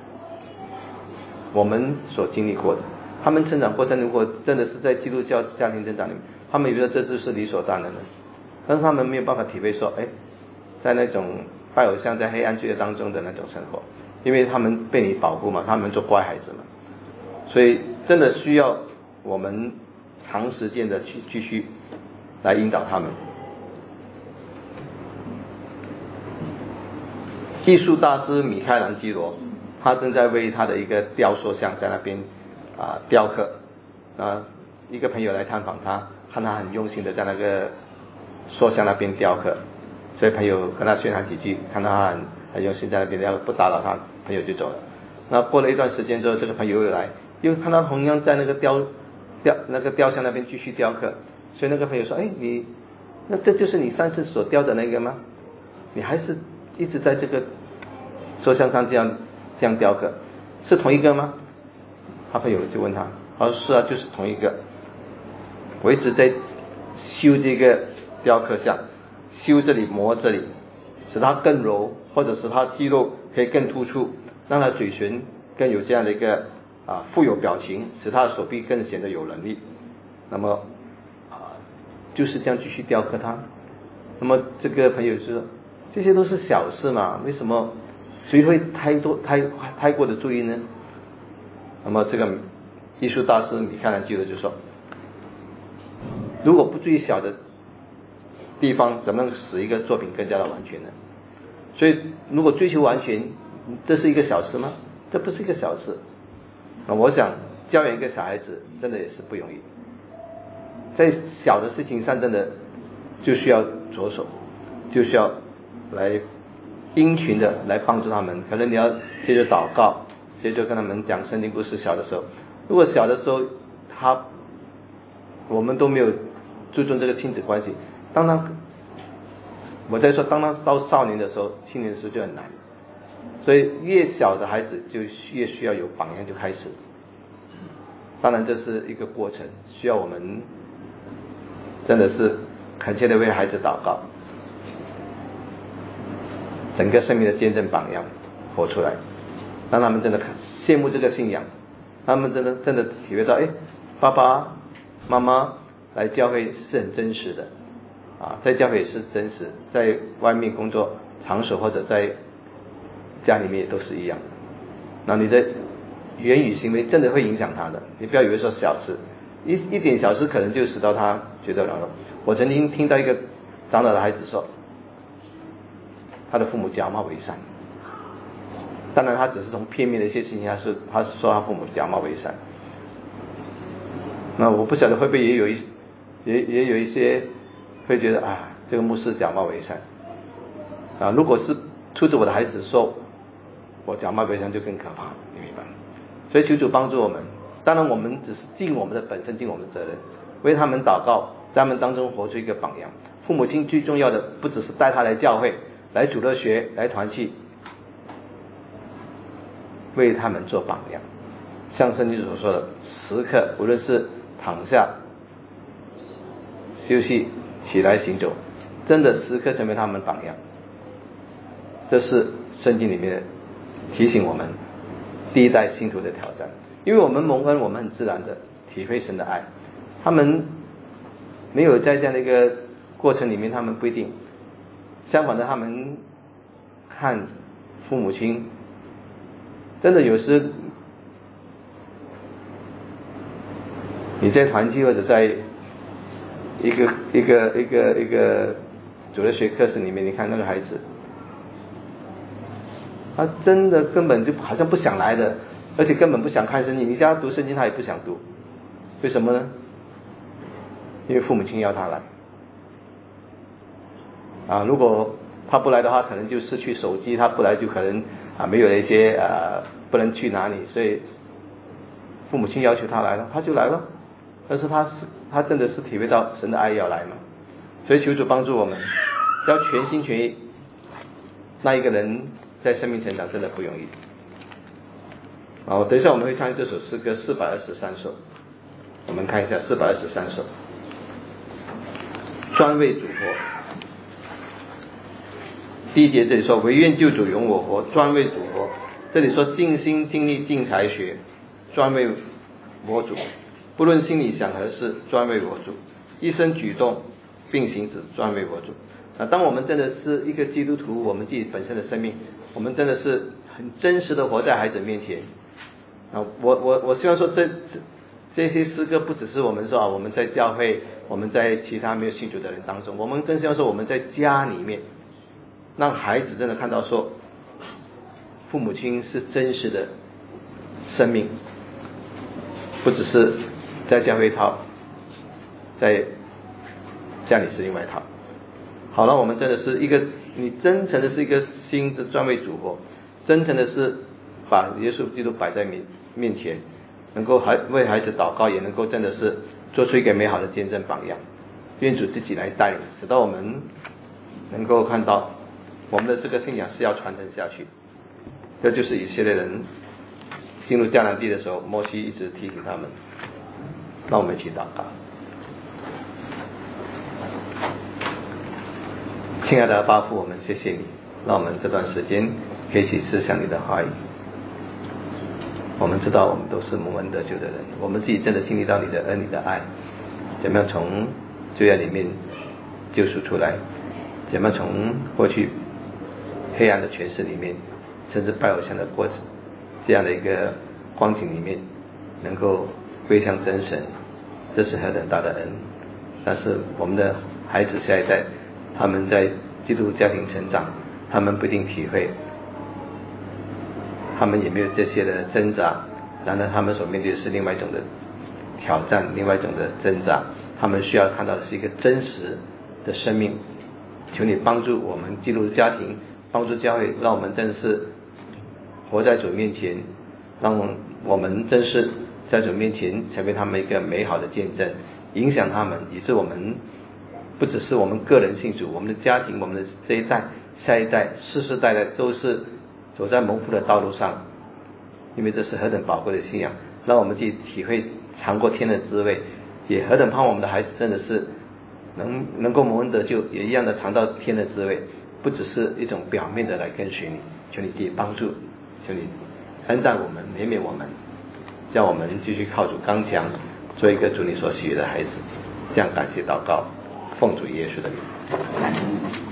我们所经历过的，他们成长过程如果真的是在基督教家庭成长里面，他们觉得这就是理所当然的，但是他们没有办法体会说，在那种拜偶像在黑暗罪恶当中的那种生活，因为他们被你保护嘛，他们做乖孩子嘛，所以真的需要我们长时间的去继续来引导他们。艺术大师米开朗基罗，他正在为他的一个雕塑像在那边雕刻，一个朋友来探访他，看他很用心的在那个塑像那边雕刻，所以朋友跟他宣谈几句，看他很用心在那边雕刻，不打扰他，朋友就走了。那过了一段时间之后，这个朋友又来，又看他同样在那个雕像那边继续雕刻，所以那个朋友说，那这就是你上次所雕的那个吗？你还是一直在这个塑像上这样雕刻，是同一个吗？他朋友就问他，他说是啊，就是同一个，我一直在修这个雕刻像，修这里磨这里，使它更柔，或者使它肌肉可以更突出，让它嘴唇更有这样的一个富有表情，使他的手臂更显得有能力。那么就是这样继续雕刻它。那么这个朋友就说，这些都是小事嘛，为什么谁会太过的注意呢？那么这个艺术大师米开朗基罗就说，如果不注意小的地方，怎么能使一个作品更加的完全呢？所以如果追求完全，这是一个小事吗？这不是一个小事。那我想教养一个小孩子真的也是不容易，在小的事情上真的就需要着手，就需要来殷勤的来帮助他们。可能你要接着祷告，接着跟他们讲圣经故事。小的时候，如果小的时候我们都没有注重这个亲子关系，当他到少年的时候，青年的时候就很难。所以越小的孩子就越需要有榜样就开始。当然这是一个过程，需要我们真的是恳切的为孩子祷告，整个生命的见证榜样活出来，让他们真的羡慕这个信仰，他们真的体会到，爸爸妈妈来教会是很真实的在教会也是真实，在外面工作场所或者在家里面也都是一样。那你的言语行为真的会影响他的，你不要以为说小事，一点小事可能就使到他觉得了。我曾经听到一个长老的孩子说，他的父母假冒伪善， 当然他只是从片面的一些事情，他是说他父母假冒伪善。那我不晓得会不会也有一些会觉得啊，这个牧师假冒伪善啊，如果是出自我的孩子说我假冒伪善就更可怕，你明白吗？所以求主帮助我们，当然我们只是尽我们的本分，尽我们的责任，为他们祷告，在他们当中活出一个榜样。父母亲最重要的不只是带他来教会，来主日学，来团契，为他们做榜样。像圣经所说的，时刻无论是躺下、休息、起来行走，真的时刻成为他们榜样。这是圣经里面提醒我们第一代信徒的挑战。因为我们蒙恩，我们很自然的体会神的爱，他们没有在这样的一个过程里面，他们不一定。相反的，他们看父母亲，真的有时你在团契或者在一个主日学课室里面，你看那个孩子，他真的根本就好像不想来的，而且根本不想看圣经。你叫他读圣经，他也不想读。为什么呢？因为父母亲要他来啊，如果他不来的话，可能就失去手机；他不来就可能没有一些不能去哪里，所以父母亲要求他来了，他就来了。但是他真的是体会到神的爱要来嘛，所以求主帮助我们，要全心全意。那一个人在生命成长真的不容易。等一下我们会唱这首诗歌423首，我们看一下423首，专为主活。第一节这里说，惟愿救主容我活，专为主活。这里说尽心尽力尽才学，专为我主。不论心里想何事，专为我主；一生举动并行止，专为我主。当我们真的是一个基督徒，我们自己本身的生命，我们真的是很真实的活在孩子面前。我希望说这些诗歌不只是我们说我们在教会，我们在其他没有信主的人当中，我们更希望说我们在家里面，让孩子真的看到说，父母亲是真实的生命，不只是在教会一套，在家里是另外一套。好了，我们真的是一个，你真诚的是一个心是专为主活，真诚的是把耶稣基督摆在面前，能够为孩子祷告，也能够真的是做出一个美好的见证榜样。愿主自己来带领，直到我们能够看到我们的这个信仰是要传承下去。这就是以色列人进入迦南地的时候，摩西一直提醒他们。让我们一起祷告。亲爱的阿爸父，我们谢谢你，让我们这段时间可以一起思想你的话语。我们知道我们都是蒙恩得救的人，我们自己真的经历到你的恩，你的爱，怎么样从罪恶里面救赎出来，怎么样从过去黑暗的权势里面，甚至拜偶像的过程这样的一个光景里面，能够归向真神，这是何等大的恩。但是我们的孩子下一代，他们在基督家庭成长，他们不一定体会，他们也没有这些的挣扎，然而他们所面对的是另外一种的挑战，另外一种的挣扎，他们需要看到的是一个真实的生命。求你帮助我们基督家庭，帮助教会，让我们真是活在主面前，让我们真是在主面前成为他们一个美好的见证，影响他们，以致我们不只是我们个人信主，我们的家庭，我们的这一代下一代世世代代都是走在蒙福的道路上。因为这是何等宝贵的信仰，让我们去体会尝过天的滋味，也何等盼望我们的孩子真的是能够蒙恩得救，也一样的尝到天的滋味，不只是一种表面的来跟随你。求你自己帮助，求你恩待我们，怜悯我们，叫我们继续靠主刚强，做一个主你所喜悦的孩子。这样感谢祷告，奉主耶稣的名。